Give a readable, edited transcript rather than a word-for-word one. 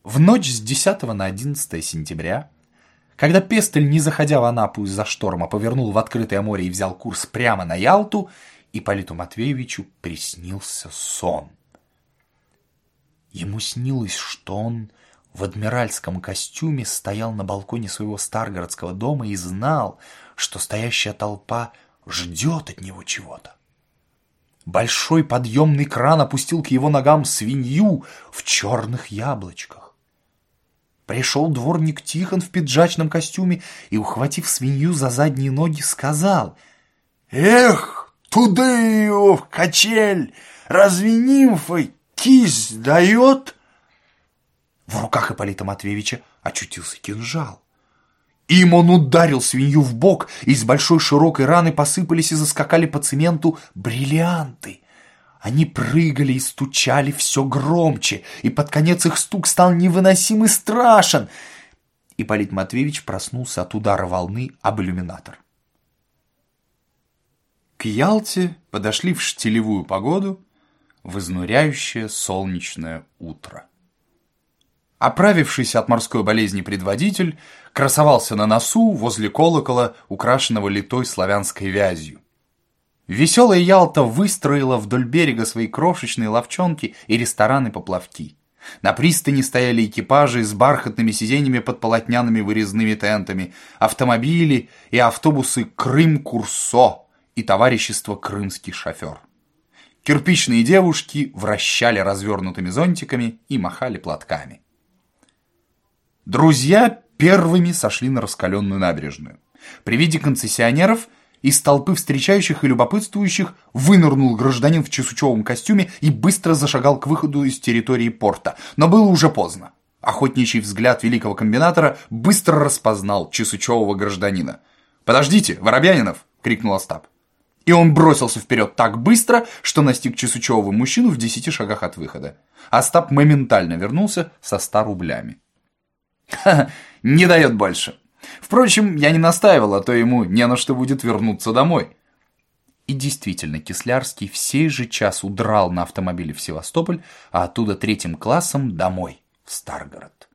В ночь с 10 на 11 сентября, когда Пестель, не заходя в Анапу из-за шторма, повернул в открытое море и взял курс прямо на Ялту, Ипполиту Матвеевичу приснился сон. Ему снилось, что он в адмиральском костюме стоял на балконе своего старгородского дома и знал, что стоящая толпа ждет от него чего-то. Большой подъемный кран опустил к его ногам свинью в черных яблочках. Пришел дворник Тихон в пиджачном костюме и, ухватив свинью за задние ноги, сказал: «Эх, туда его в качель! Разве нимфой кисть дает?» В руках Ипполита Матвеевича очутился кинжал. Им он ударил свинью в бок, и из большой широкой раны посыпались и заскакали по цементу бриллианты. Они прыгали и стучали все громче, и под конец их стук стал невыносим и страшен. Ипполит Матвеевич проснулся от удара волны об иллюминатор. К Ялте подошли в штилевую погоду, в изнуряющее солнечное утро. Оправившийся от морской болезни предводитель красовался на носу возле колокола, украшенного литой славянской вязью. Веселая Ялта выстроила вдоль берега свои крошечные лавчонки и рестораны-поплавки. На пристани стояли экипажи с бархатными сиденьями под полотняными вырезными тентами, автомобили и автобусы «Крым-Курсо» и товарищество «Крымский шофер». Кирпичные девушки вращали развернутыми зонтиками и махали платками. Друзья первыми сошли на раскаленную набережную. При виде концессионеров из толпы встречающих и любопытствующих вынырнул гражданин в чесучевом костюме и быстро зашагал к выходу из территории порта. Но было уже поздно. Охотничий взгляд великого комбинатора быстро распознал чесучевого гражданина. «Подождите, Воробьянинов!» — крикнул Остап. И он бросился вперед так быстро, что настиг чесучевого мужчину в 10 шагах от выхода. Остап моментально вернулся со 100 рублями. «Ха-ха, не дает больше. Впрочем, я не настаивал, а то ему не на что будет вернуться домой». И действительно, Кислярский в сей же час удрал на автомобиле в Севастополь, а оттуда 3-м классом домой, в Старгород.